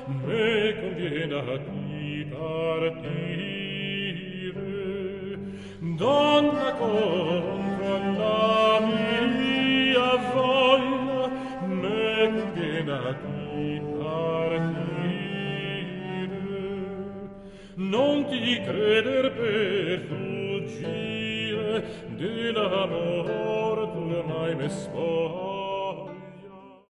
me conviene a ti partire. Donna contro la mia voglia, me conviene a ti partire. Non ti creder per fuggire dell'amor tu mai me sposi.